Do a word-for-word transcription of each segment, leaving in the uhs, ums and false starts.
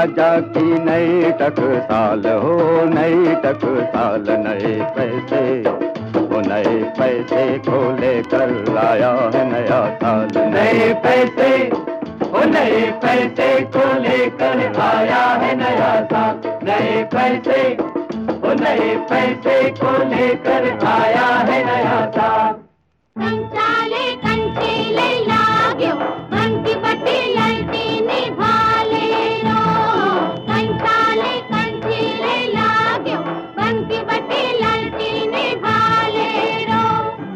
राजा की नई टकसाल हो, नई टकसाल नए पैसे, वो नए पैसे को लेकर आया है नया साल। नए पैसे, वो नए पैसे को लेकर आया है नया साल। नए पैसे, वो नए पैसे को लेकर आया है नया साल। कंचाले कंचीले लाग्यो, मंकी बटी ललटीनी भाले रो। कंचाले कंचीले लाग्यो, मंकी बटी ललटीनी भाले रो।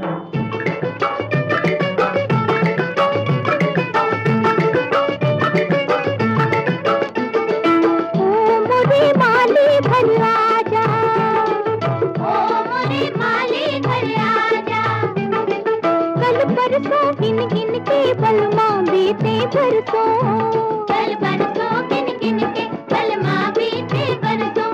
ओ मुरी माली घर आजा, ओ मुरी माली घर आजा। कल बरसों गिन गिन के बलमा बीते बरसों, कल बरसों गिन गिन के बलमा बीते बरसों।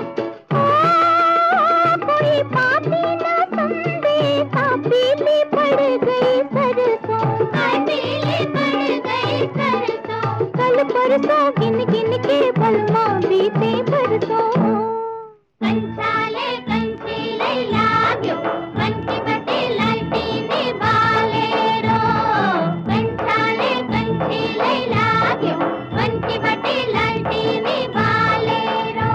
कोई पापी न समझे का पीली पड़ गई सरसों, पीली पड़ गई सरसों। कल बरसों गिन गिन के बलमा बीते बरसों। कंचाले कंचीले लाग्यो, मंकी बटी ललटीनी भाले रो। कंचाले कंचीले लाग्यो, मंकी बटी ललटीनी भाले रो।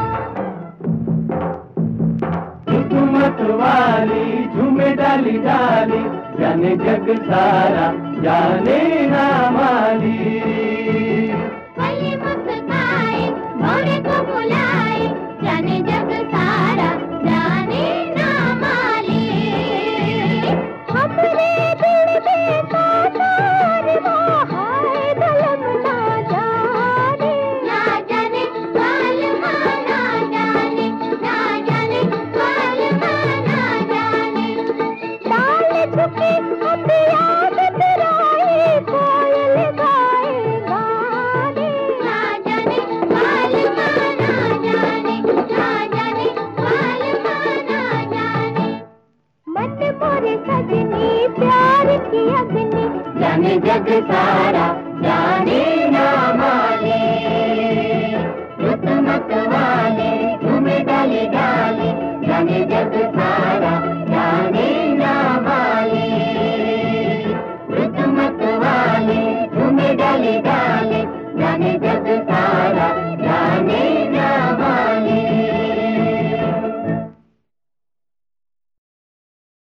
हुकूमत वाली झूमे डाली डाली, जाने जग सारा जाने ना माली। कली मुस्काए मोरे को बुलाए, जाने जग सारा जाने ना माली। हमरे दिल में काटार हाय दलम ना जाने, ना जाने कालमा ना जाने, ना जाने कालमा ना जाने। डाल झुके अब याद तेराए, कोयल गाए गाने। ना जाने कालमा ना जाने, ना जाने कालमा ना जाने। मन मोरे सजनी प्यार की अग्नि, जाने जग सारा